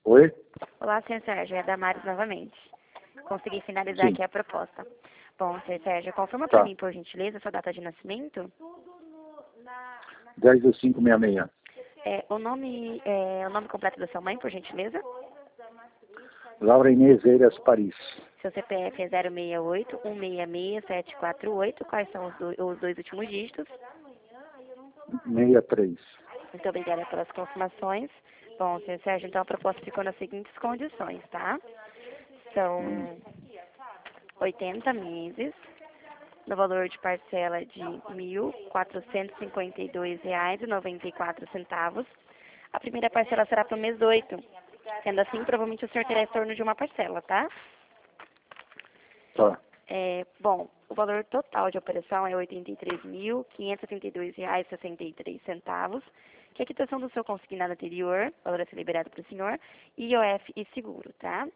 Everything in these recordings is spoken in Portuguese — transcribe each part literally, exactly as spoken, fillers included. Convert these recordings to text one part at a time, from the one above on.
Oi? Olá, senhor Sérgio, é Damares novamente. Consegui finalizar Sim. aqui a proposta. Bom, senhor Sérgio, confirma Tá. para mim, por gentileza, a sua data de nascimento. dez do cinco sessenta e seis. É, o, nome, é, o nome completo da sua mãe, por gentileza. Laura Inês Eiras Paris. Seu C P F é zero seis oito, um seis seis, sete quatro oito. Quais são os, do, os dois últimos dígitos? sessenta e três. Muito obrigada pelas confirmações. Bom, senhor Sérgio, então a proposta ficou nas seguintes condições, tá? São oitenta meses, no valor de parcela de mil quatrocentos e cinquenta e dois reais e noventa e quatro centavos. A primeira parcela será para o mês oito. Sendo assim, provavelmente o senhor terá retorno de uma parcela, tá? Tá. É, bom, o valor total de operação é oitenta e três mil, quinhentos e setenta e dois reais e sessenta e três centavos, que é a quitação do seu consignado anterior, valor a ser liberado para o senhor, I O F e seguro, tá?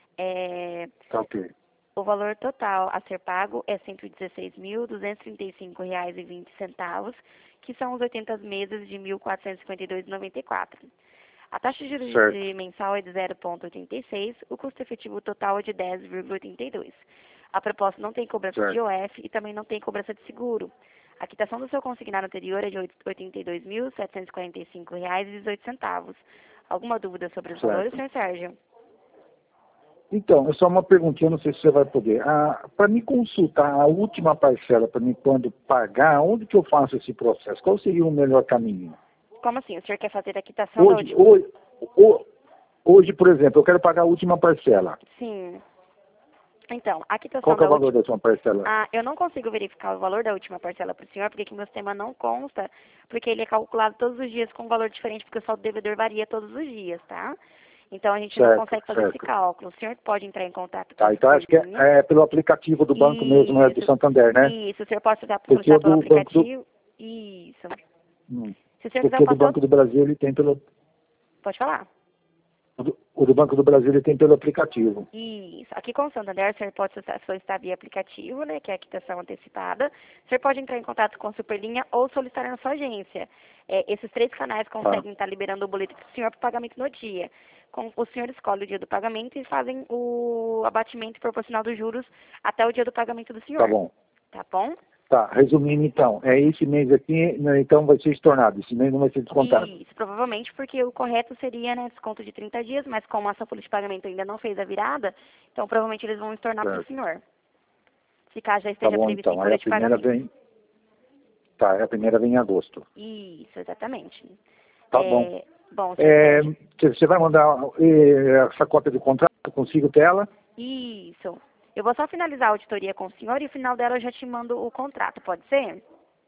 É, Tá ok. o valor total a ser pago é cento e dezesseis mil, duzentos e trinta e cinco reais e vinte centavos, que são os oitenta meses de mil quatrocentos e cinquenta e dois reais e noventa e quatro centavos. A taxa de juros Certo. de mensal é de zero vírgula oitenta e seis, o custo efetivo total é de dez vírgula oitenta e dois. A proposta não tem cobrança Certo. de I O F e também não tem cobrança de seguro. A quitação do seu consignado anterior é de oitenta e dois mil, setecentos e quarenta e cinco reais e dezoito centavos. Alguma dúvida sobre os Certo. valores, senhor Sérgio? Então, é só uma perguntinha, não sei se você vai poder. Ah, para me consultar a última parcela, para mim quando pagar, onde que eu faço esse processo? Qual seria o melhor caminho? Como assim? O senhor quer fazer a quitação da Hoje, última? hoje, ho- hoje, por exemplo, eu quero pagar a última parcela. Sim. Então, a quitação Qual que é da o valor última... da última parcela? Ah, eu não consigo verificar o valor da última parcela para o senhor, porque aqui no meu sistema não consta, porque ele é calculado todos os dias com um valor diferente, porque o saldo devedor varia todos os dias, tá? Então, a gente não Certo, consegue fazer esse certo. cálculo. O senhor pode entrar em contato com Tá, a então acho que é, superlinha. é pelo aplicativo do banco mesmo, é do Isso, Santander, né? isso. O senhor pode solicitar Porque o solicitar pelo do Banco do, aplicativo. Isso. hum, Se o senhor quiser, eu porque o do posso... Banco do Brasil ele tem pelo, Pode falar. o do, o do Banco do Brasil ele tem pelo aplicativo. Isso. Aqui com o Santander, o senhor pode solicitar solicitar via aplicativo, né, que é a quitação antecipada. O senhor pode entrar em contato com a Superlinha ou solicitar na sua agência. É, esses três canais Tá, conseguem estar liberando o boleto para o senhor para pagamento no dia. Com, o senhor escolhe o dia do pagamento e fazem o abatimento proporcional dos juros até o dia do pagamento do senhor. tá bom. Tá bom? Tá, resumindo então, é esse mês aqui, né, então vai ser estornado, esse mês não vai ser descontado. Isso, provavelmente porque o correto seria, né, desconto de trinta dias, mas como a sua folha de pagamento ainda não fez a virada, então provavelmente eles vão estornar para o Certo. senhor. Se caso já Tá esteja bom previsto em então, aí folha a de primeira pagamento. vem, tá, a primeira vem em agosto. Isso, exatamente. Tá bom. É, bom, senhor É, Sérgio. você vai mandar eh, essa cópia do contrato, eu consigo ter ela? Isso. Eu vou só finalizar a auditoria com o senhor e no final dela eu já te mando o contrato, pode ser?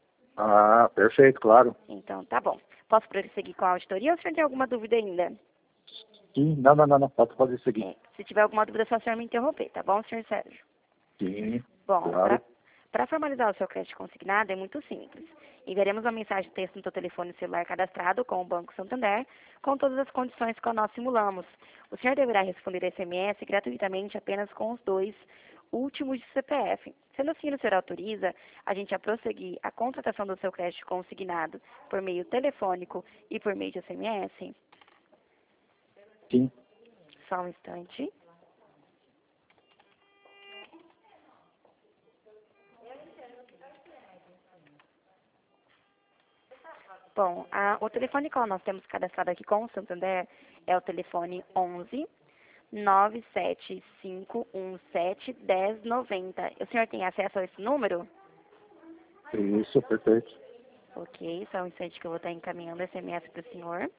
Ah, perfeito, claro. Então, tá bom. Posso prosseguir com a auditoria ou o senhor tem alguma dúvida ainda? Sim, não, não, não, não, pode fazer isso aqui. É, se tiver alguma dúvida, é só o senhor me interromper, tá bom, senhor Sérgio? Sim, Bom, claro. para formalizar o seu crédito consignado é muito simples. Enviaremos uma mensagem de texto no seu telefone celular cadastrado com o Banco Santander, com todas as condições que nós simulamos. O senhor deverá responder S M S gratuitamente apenas com os dois últimos de C P F. Sendo assim, o senhor autoriza a gente a prosseguir a contratação do seu crédito consignado por meio telefônico e por meio de S M S? Sim. Só um instante. Bom, a, o telefone que nós temos cadastrado aqui com o Santander é o telefone onze, nove sete cinco um sete, um zero nove zero. O senhor tem acesso a esse número? Isso, perfeito. Ok, só um instante que eu vou estar encaminhando S M S para o senhor.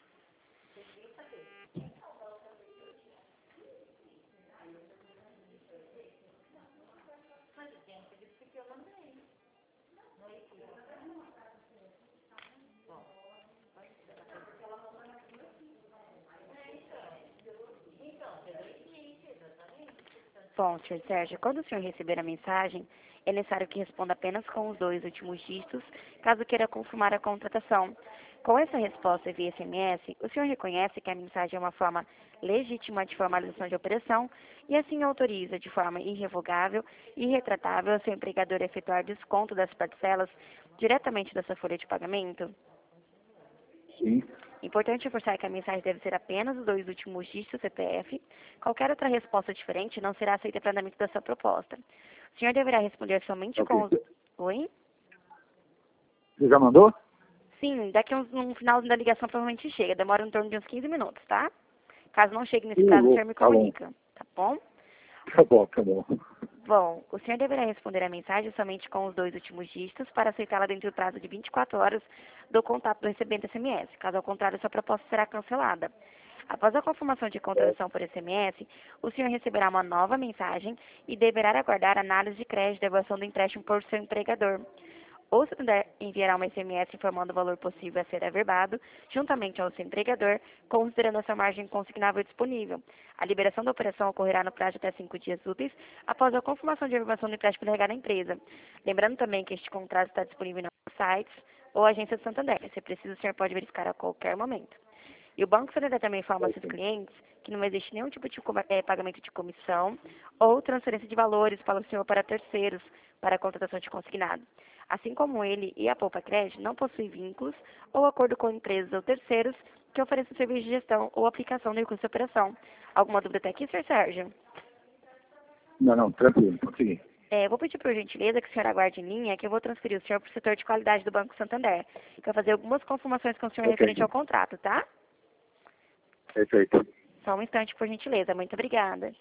Bom, senhor Sérgio, quando o senhor receber a mensagem, é necessário que responda apenas com os dois últimos dígitos, caso queira confirmar a contratação. Com essa resposta via S M S, o senhor reconhece que a mensagem é uma forma legítima de formalização de operação e assim autoriza de forma irrevogável e irretratável ao seu empregador a efetuar desconto das parcelas diretamente da sua folha de pagamento? Sim. Importante reforçar que a mensagem deve ser apenas os dois últimos dígitos do C P F. Qualquer outra resposta diferente não será aceita para andamento da sua proposta. O senhor deverá responder somente com Ok. os... Oi? Você já mandou? Sim, daqui a uns, um final da ligação provavelmente chega. Demora em torno de uns quinze minutos, tá? Caso não chegue nesse Ô, prazo, o louco. senhor me Tá bom. comunica, tá bom? Tá bom, tá bom. Bom, o senhor deverá responder a mensagem somente com os dois últimos dígitos para aceitá-la dentro do prazo de vinte e quatro horas do contato do recebente S M S. Caso ao contrário, sua proposta será cancelada. Após a confirmação de contratação por S M S, o senhor receberá uma nova mensagem e deverá aguardar análise de crédito e devolução do empréstimo por seu empregador. Ou se puder, enviará uma S M S informando o valor possível a ser averbado, juntamente ao seu empregador, considerando a sua margem consignável disponível. A liberação da operação ocorrerá no prazo de até cinco dias úteis após a confirmação de averbação do empréstimo delegado à empresa. Lembrando também que este contrato está disponível nos sites ou agência do Santander. Se precisa, o senhor pode verificar a qualquer momento. E o Banco Santander também informa aos seus clientes que não existe nenhum tipo de eh, pagamento de comissão ou transferência de valores para o senhor ou para terceiros para a contratação de consignado. Assim como ele e a Poupa Crédito não possuem vínculos ou acordo com empresas ou terceiros que ofereçam serviço de gestão ou aplicação de recurso de operação. Alguma dúvida até aqui, senhor Sérgio? Não, não, tranquilo, consegui. É, vou pedir por gentileza que o senhor aguarde em linha, que eu vou transferir o senhor para o setor de qualidade do Banco Santander. Quero fazer algumas confirmações com o senhor Ok. referente ao contrato, tá? Perfeito. Só um instante, por gentileza. Muito obrigada.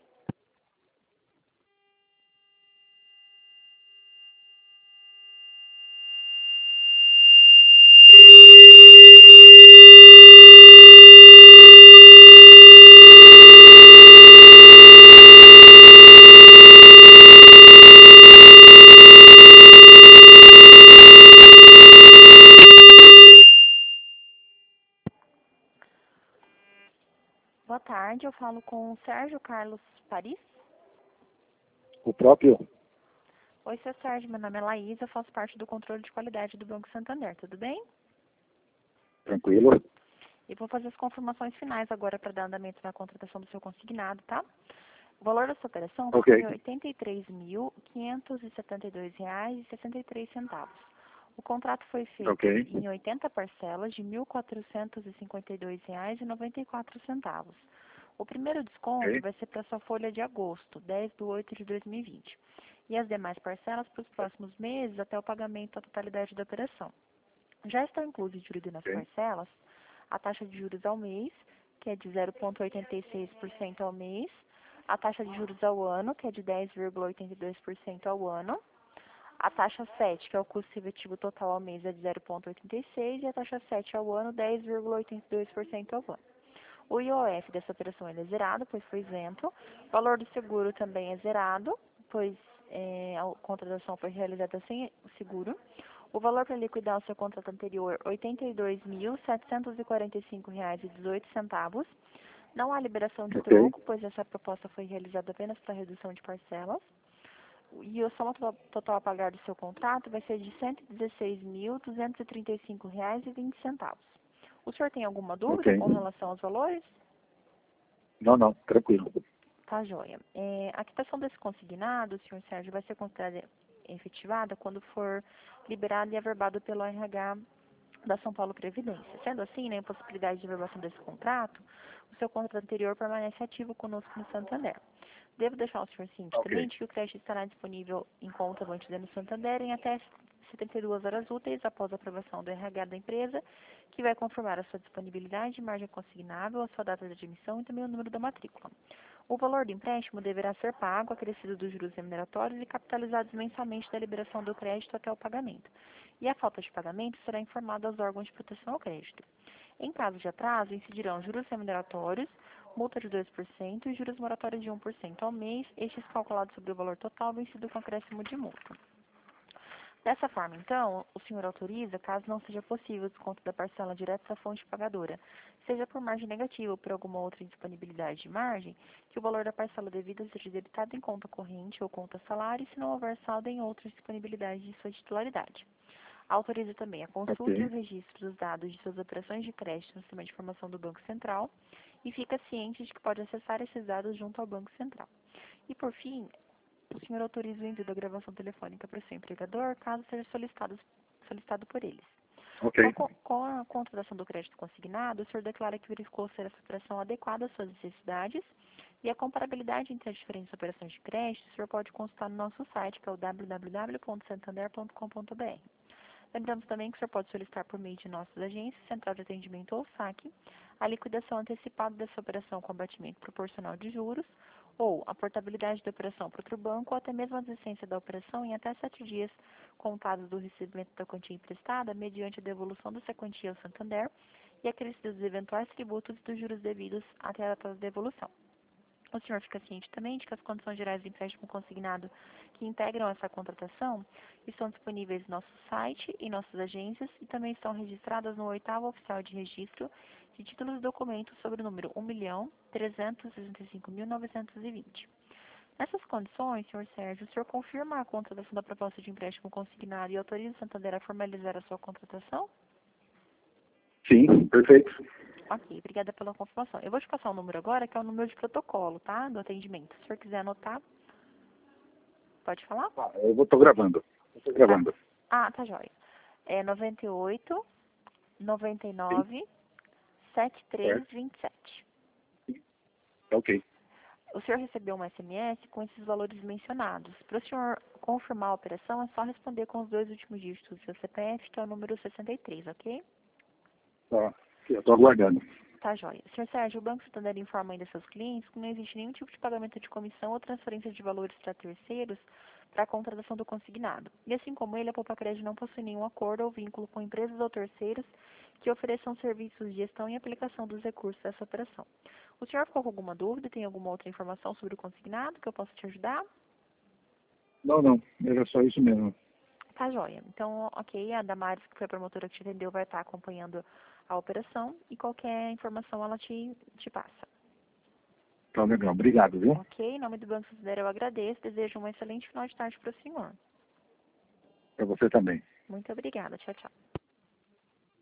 Boa tarde, eu falo com o Sérgio Carlos Paris. O próprio? Oi, seu Sérgio, meu nome é Laís, eu faço parte do controle de qualidade do Banco Santander, tudo bem? Tranquilo. E vou fazer as confirmações finais agora para dar andamento na contratação do seu consignado, tá? O valor dessa operação Ok. foi oitenta e três mil, quinhentos e setenta e dois reais e sessenta e três centavos. O contrato foi feito Ok. em oitenta parcelas de mil quatrocentos e cinquenta e dois reais e noventa e quatro centavos. O primeiro desconto Ok. vai ser para sua folha de agosto, dez de oito de dois mil e vinte. E as demais parcelas para os próximos meses até o pagamento da totalidade da operação. Já estão inclusos incluídos nas Ok. parcelas a taxa de juros ao mês, que é de zero vírgula oitenta e seis por cento ao mês, a taxa de juros ao ano, que é de dez vírgula oitenta e dois por cento ao ano, a taxa sete, que é o custo efetivo total ao mês, é de zero vírgula oitenta e seis por cento, e a taxa sete ao ano, dez vírgula oitenta e dois por cento ao ano. O I O F dessa operação ele é zerado, pois foi isento. O valor do seguro também é zerado, pois é, a contratação foi realizada sem seguro. O valor para liquidar o seu contrato anterior, oitenta e dois mil, setecentos e quarenta e cinco reais e dezoito centavos. Não há liberação de Ok. troco, pois essa proposta foi realizada apenas para redução de parcelas. E a soma to- total a pagar do seu contrato vai ser de cento e dezesseis mil, duzentos e trinta e cinco reais e vinte centavos. O senhor tem alguma dúvida Ok. com relação aos valores? Não, não, tranquilo. Tá, joia. É, a quitação desse consignado, senhor Sérgio, vai ser considerada efetivada quando for liberado e averbado pelo R H da São Paulo Previdência. Sendo assim, na impossibilidade de averbação desse contrato, o seu contrato anterior permanece ativo conosco no Santander. Devo deixar o senhor ciente também Ok. de que o crédito estará disponível em conta do entidade no Santander em até setenta e duas horas úteis após a aprovação do R H da empresa, que vai confirmar a sua disponibilidade, margem consignável, a sua data de admissão e também o número da matrícula. O valor do empréstimo deverá ser pago, acrescido dos juros remuneratórios e capitalizados mensalmente da liberação do crédito até o pagamento. E a falta de pagamento será informada aos órgãos de proteção ao crédito. Em caso de atraso, incidirão juros remuneratórios, multa de dois por cento e juros moratórios de um por cento ao mês, estes calculados sobre o valor total vencido com acréscimo de multa. Dessa forma, então, o senhor autoriza, caso não seja possível o desconto da parcela direta da fonte pagadora, seja por margem negativa ou por alguma outra indisponibilidade de margem, que o valor da parcela devida seja debitado em conta corrente ou conta salário, se não houver saldo em outra disponibilidade de sua titularidade. Autoriza também a consulta e o Ok. registro dos dados de suas operações de crédito no sistema de informação do Banco Central e fica ciente de que pode acessar esses dados junto ao Banco Central. E, por fim, o senhor autoriza o envio da gravação telefônica para o seu empregador, caso seja solicitado, solicitado por eles. Ok. Com, com a contratação do crédito consignado, o senhor declara que verificou ser essa operação adequada às suas necessidades e a comparabilidade entre as diferentes operações de crédito, o senhor pode consultar no nosso site, que é o w w w ponto santander ponto com ponto b r. Lembramos também que o senhor pode solicitar por meio de nossas agências, Central de Atendimento ou saque, a liquidação antecipada dessa operação com abatimento proporcional de juros, ou a portabilidade da operação para outro banco, ou até mesmo a desistência da operação em até sete dias contados do recebimento da quantia emprestada, mediante a devolução dessa quantia ao Santander e acrescidos dos eventuais tributos e dos juros devidos até a data da devolução. O senhor fica ciente também de que as condições gerais do empréstimo consignado que integram essa contratação estão disponíveis no nosso site e nossas agências e também estão registradas no oitavo oficial de registro de títulos e documentos sobre o número um milhão trezentos e sessenta e cinco mil novecentos e vinte. Nessas condições, senhor Sérgio, o senhor confirma a contratação da proposta de empréstimo consignado e autoriza o Santander a formalizar a sua contratação? Sim, perfeito. Ok, obrigada pela confirmação. Eu vou te passar o número agora, que é o número de protocolo, tá? Do atendimento. Se o senhor quiser anotar, pode falar? Ah, eu vou, tô gravando. Estou gravando. Ah, ah, tá jóia. É noventa e oito, noventa e nove, setenta e três, vinte e sete. Ok. O senhor recebeu um S M S com esses valores mencionados. Para o senhor confirmar a operação, é só responder com os dois últimos dígitos do seu C P F, que é o número sessenta e três, ok? Tá. Eu estou aguardando. Tá jóia. senhor Sérgio, o Banco Santander informa ainda seus clientes que não existe nenhum tipo de pagamento de comissão ou transferência de valores para terceiros para a contratação do consignado. E assim como ele, a Poupa-Crédito não possui nenhum acordo ou vínculo com empresas ou terceiros que ofereçam serviços de gestão e aplicação dos recursos dessa operação. O senhor ficou com alguma dúvida? Tem alguma outra informação sobre o consignado que eu possa te ajudar? Não, não. Era só isso mesmo. Tá jóia. Então, ok, a Damares, que foi a promotora que te atendeu, vai estar acompanhando a operação e qualquer informação ela te, te passa. Tá legal. Obrigado, viu? Ok, em nome do Banco Santander eu agradeço, desejo um excelente final de tarde para o senhor. Para você também. Muito obrigada, tchau, tchau.